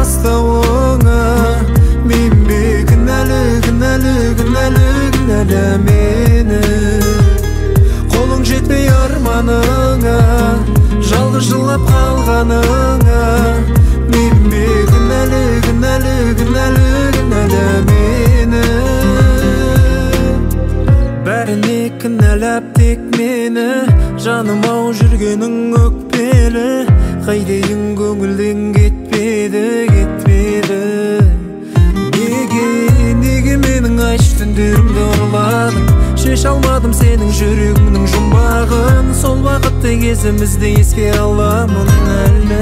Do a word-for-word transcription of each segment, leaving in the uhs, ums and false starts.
бастауыңа. Мен бе кінәлі, кінәлі, кінәлі, кінәлі мені. Қолың жетпей арманыңа, жалғыз жылап қалғаныңа. Мен бе кінәлі, кінәлі, кінәлі, кінәлі мені. Бәріне кінәлап тек мені, жаным-ау жүргенің өкпелі. Қайдайын көңілден кетпеді, кетпеді. Неге, неге менің аш түндерімді ұрладың? Шеш алмадым сенің жүрегіңнің жұмбағын. Сол бақытты кезімізді еске аламын әлі.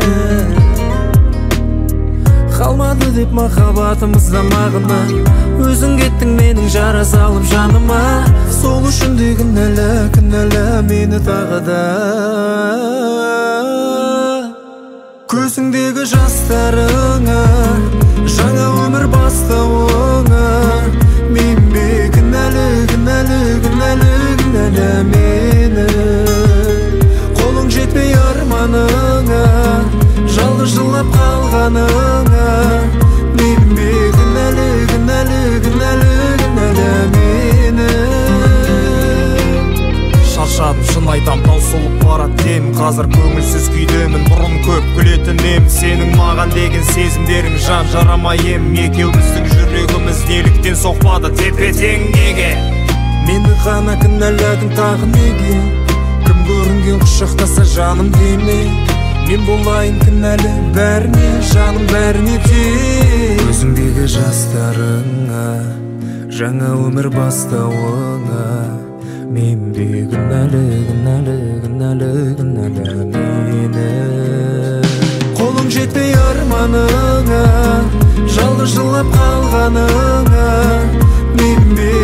Қалмады деп махаббатымызда мағына, өзің кеттің менің жара салып жаныма. Сол үшін де кінәлі, кінәлі мені тағы да. Көзіңдегі жастарыңа, жаңа өмір бастауыңа. Мен бе кінәлі, кінәлі, кінәлі, кінәлі мені. Қолың жетпей арманыңа, жалғыз жылап қалғаныңа. Мен бе кінәлі, кінәлі, кінәлі, кінәлі мені. Шаршадым шын айтам, таусылып барат дем. Қазір көңілсіз күйдемін, бұрын көп күлетін ем. Сенің маған деген сезімдерің жан жарама ем. Екеуміздің жүрегіміз неліктен соқпады тепе-тең неге? Мені ғана кінәладың тағы неге? Кім көрінген құшақтаса жаным деме. Мен болайын кінәлі бәріне, жаным бәріне де. Көзіңдегі жастарыңа, жаңа өмір бастауыңа. Мен бе кінәлі, кінәлі, кінәлі, кінәлі мені. Қолың жетпей арманыңа, жалғыз жылап қалғаныңа. Мен бе